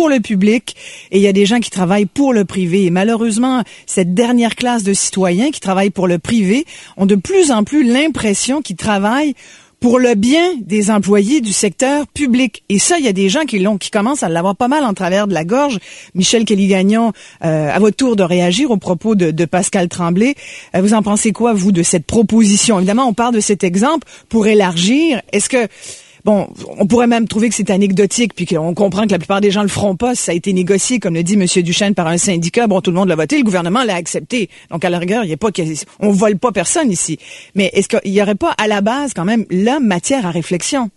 pour le public et il y a des gens qui travaillent pour le privé. Et malheureusement, cette dernière classe de citoyens qui travaillent pour le privé ont de plus en plus l'impression qu'ils travaillent pour le bien des employés du secteur public. Et ça, il y a des gens qui commencent à l'avoir pas mal en travers de la gorge. Michel Kelly-Gagnon, à votre tour de réagir aux propos de Pascal Tremblay. Vous en pensez quoi, vous, de cette proposition? Évidemment, on parle de cet exemple pour élargir. Est-ce que... Bon, on pourrait même trouver que c'est anecdotique, puis qu'on comprend que la plupart des gens le feront pas. Si ça a été négocié, comme le dit M. Duchesne, par un syndicat, bon, tout le monde l'a voté, le gouvernement l'a accepté. Donc, à la rigueur, on vole pas personne ici. Mais est-ce qu'il y aurait pas, à la base, quand même, là, matière à réflexion?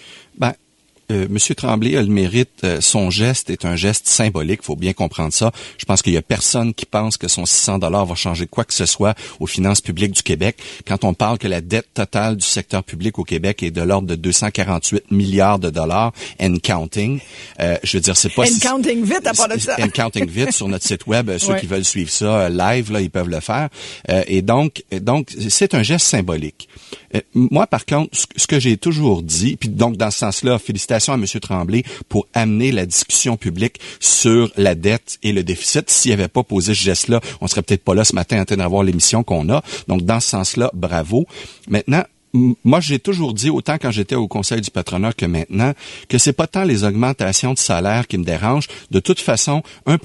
Monsieur Tremblay a le mérite, son geste est un geste symbolique, faut bien comprendre ça. Je pense qu'il y a personne qui pense que son 600 $ va changer quoi que ce soit aux finances publiques du Québec. Quand on parle que la dette totale du secteur public au Québec est de l'ordre de 248 milliards de dollars and counting, je veux dire, c'est pas... And counting vite à part de ça. And counting vite sur notre site web, ceux qui veulent suivre ça live, là, ils peuvent le faire. Et donc, c'est un geste symbolique. Moi, par contre, ce que j'ai toujours dit, puis donc dans ce sens-là, félicitations à M. Tremblay pour amener la discussion publique sur la dette et le déficit. S'il n'avait pas posé ce geste-là, on serait peut-être pas là ce matin en train d'avoir l'émission qu'on a. Donc, dans ce sens-là, bravo. Maintenant, moi, j'ai toujours dit, autant quand j'étais au Conseil du patronat que maintenant, que c'est pas tant les augmentations de salaire qui me dérangent. De toute façon,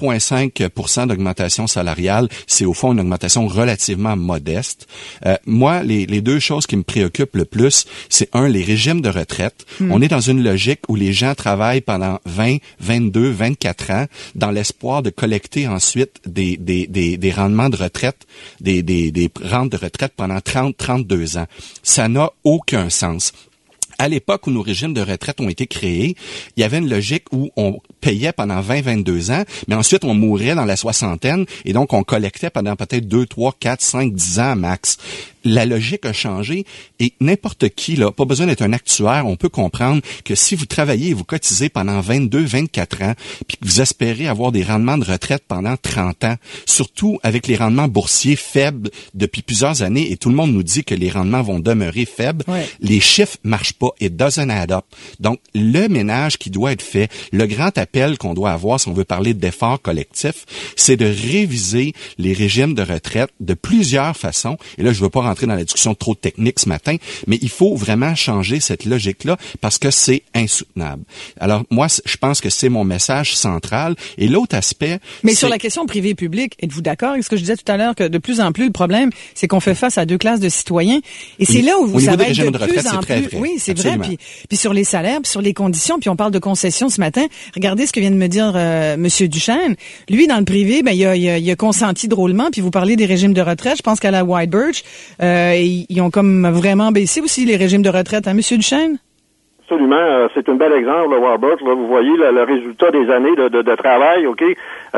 1,5% d'augmentation salariale, c'est au fond une augmentation relativement modeste. Moi, les deux choses qui me préoccupent le plus, c'est les régimes de retraite. On est dans une logique où les gens travaillent pendant 20, 22, 24 ans dans l'espoir de collecter ensuite des rendements de retraite, des rentes de retraite pendant 30, 32 ans. Ça n'a aucun sens. À l'époque où nos régimes de retraite ont été créés, il y avait une logique où on payait pendant 20, 22 ans, mais ensuite on mourait dans la soixantaine et donc on collectait pendant peut-être 2, 3, 4, 5, 10 ans max. La logique a changé et n'importe qui, là, pas besoin d'être un actuaire, on peut comprendre que si vous travaillez et vous cotisez pendant 22, 24 ans, puis que vous espérez avoir des rendements de retraite pendant 30 ans, surtout avec les rendements boursiers faibles depuis plusieurs années, et tout le monde nous dit que les rendements vont demeurer faibles, les chiffres marchent pas, it doesn't add up. Donc, le ménage qui doit être fait, le grand appel qu'on doit avoir si on veut parler d'efforts collectifs, c'est de réviser les régimes de retraite de plusieurs façons, et là, je veux pas rentrer dans la discussion trop technique ce matin, mais il faut vraiment changer cette logique-là parce que c'est insoutenable. Alors, moi, je pense que c'est mon message central. Et l'autre aspect... Mais sur la question privé-public, êtes-vous d'accord avec ce que je disais tout à l'heure, que de plus en plus, le problème, c'est qu'on fait face à deux classes de citoyens, et c'est là où ça va être de plus en plus... Oui, c'est vrai. Puis sur les salaires, puis sur les conditions, puis on parle de concessions ce matin. Regardez ce que vient de me dire Monsieur Duchesne. Lui, dans le privé, il a consenti drôlement, puis vous parlez des régimes de retraite. Je pense qu'à la White Birch, ils ont comme vraiment baissé aussi les régimes de retraite, hein, M. Duchesne? Absolument. C'est un bel exemple, le Warburg. Là, vous voyez le résultat des années de travail, OK?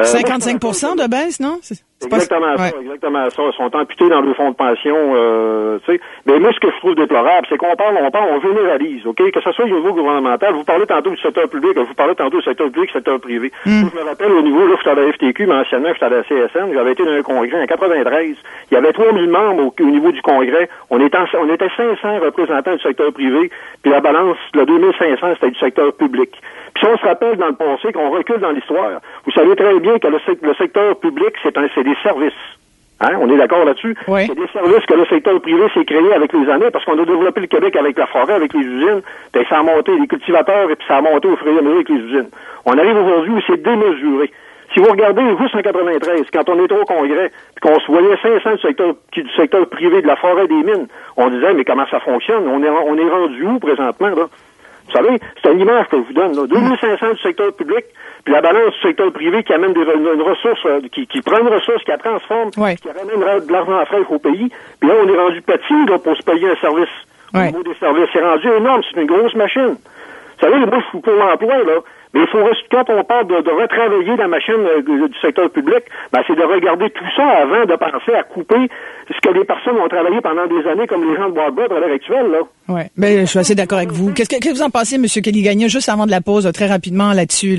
55% de baisse, non? Exactement ça, exactement ça. Ils sont amputés dans le fonds de pension, tu sais. Mais moi, ce que je trouve déplorable, c'est qu'on on généralise, OK? Que ce soit au niveau gouvernemental, vous parlez tantôt du secteur public, vous parlez tantôt du secteur public, secteur privé. Je me rappelle au niveau, là, j'étais à la FTQ, mais anciennement, j'étais à la CSN, j'avais été dans un congrès en 93. Il y avait 3000 membres au niveau du congrès. On était 500 représentants du secteur privé, puis la balance, le 2500, c'était du secteur public. Puis si on se rappelle dans le passé, qu'on recule dans l'histoire, vous savez très bien que le secteur public, c'est des services. Hein? On est d'accord là-dessus? Oui. C'est des services que le secteur privé s'est créé avec les années parce qu'on a développé le Québec avec la forêt, avec les usines, puis ça a monté les cultivateurs et puis ça a monté au fur et à mesure avec les usines. On arrive aujourd'hui où c'est démesuré. Si vous regardez juste en 93, quand on était au Congrès, puis qu'on se voyait 500 du secteur privé de la forêt et des mines, on disait, mais comment ça fonctionne? On est rendu où présentement, là? Vous savez, c'est une image que je vous donne, là. 2500 du secteur public, puis la balance du secteur privé qui amène une ressource, qui prend une ressource, qui la transforme, qui ramène de l'argent frais au pays. Puis là, on est rendu petit, là, pour se payer un service. Au niveau des services, c'est rendu énorme, c'est une grosse machine. Vous savez, moi, je suis pour l'emploi, là. Mais il faut, quand on parle de retravailler la machine du secteur public, c'est de regarder tout ça avant de penser à couper ce que les personnes ont travaillé pendant des années, comme les gens de Warburg à l'heure actuelle, là. Oui, je suis assez d'accord avec vous. Qu'est-ce que vous en pensez, M. Kelly-Gagnon, juste avant de la pause, très rapidement là-dessus, là?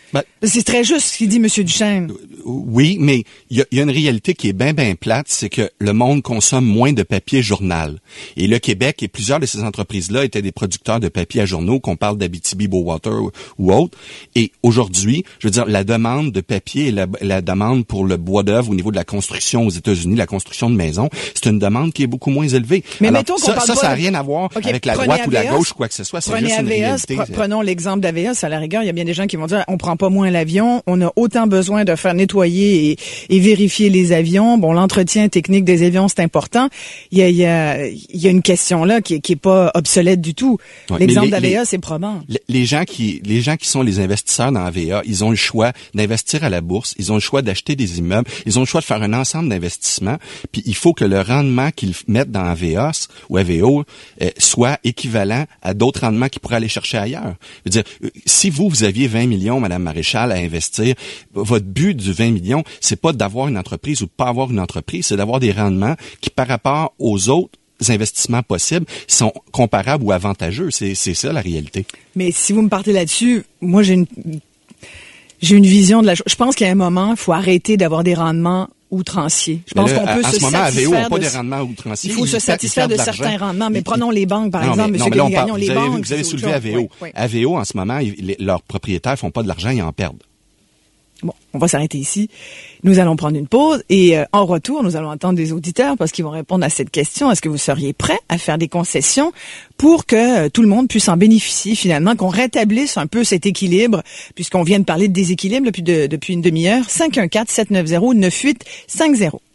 C'est très juste ce qu'il dit, M. Duchesne. Oui, mais il y a une réalité qui est bien plate, c'est que le monde consomme moins de papier journal. Et le Québec et plusieurs de ces entreprises-là étaient des producteurs de papier à journaux, qu'on parle d'Abitibi, Bowater ou autre. Et aujourd'hui, je veux dire, la demande de papier et la demande pour le bois d'œuvre au niveau de la construction aux États-Unis, la construction de maisons, c'est une demande qui est beaucoup moins élevée. Mais alors, mettons qu'on parle ça n'a rien à voir avec la droite ou la gauche ou quoi que ce soit. C'est juste une réalité. Prenons l'exemple d'AVS. À la rigueur, il y a bien des gens qui vont dire, on prend pas moins l'avion, on a autant besoin de faire nettoyer et vérifier les avions. Bon, l'entretien technique des avions, c'est important. Il y a une question là qui est pas obsolète du tout. Ouais, l'exemple d'AVA, c'est probant. Les gens qui sont les investisseurs dans AVA, ils ont le choix d'investir à la bourse, ils ont le choix d'acheter des immeubles, ils ont le choix de faire un ensemble d'investissements, puis il faut que le rendement qu'ils mettent dans AVA ou AVO soit équivalent à d'autres rendements qu'ils pourraient aller chercher ailleurs. Je veux dire, si vous aviez 20 millions, Madame Maréchal, à investir, votre but du 20 millions, c'est pas d'avoir une entreprise ou de pas avoir une entreprise, c'est d'avoir des rendements qui, par rapport aux autres investissements possibles, sont comparables ou avantageux. C'est ça la réalité. Mais si vous me partez là-dessus, moi j'ai une vision de la chose. Je pense qu'à un moment, il faut arrêter d'avoir des rendements outranciers. Je pense qu'on peut se satisfaire pas des rendements outranciers. Il faut se satisfaire de certains rendements. Mais prenons les banques, par exemple. M. Gagnon, les banques. Vous avez soulevé AVO. Oui. AVO, en ce moment, leurs propriétaires font pas de l'argent, ils en perdent. Bon, on va s'arrêter ici. Nous allons prendre une pause et en retour, nous allons entendre des auditeurs parce qu'ils vont répondre à cette question. Est-ce que vous seriez prêts à faire des concessions pour que tout le monde puisse en bénéficier finalement, qu'on rétablisse un peu cet équilibre puisqu'on vient de parler de déséquilibre depuis une demi-heure? 514-790-9850.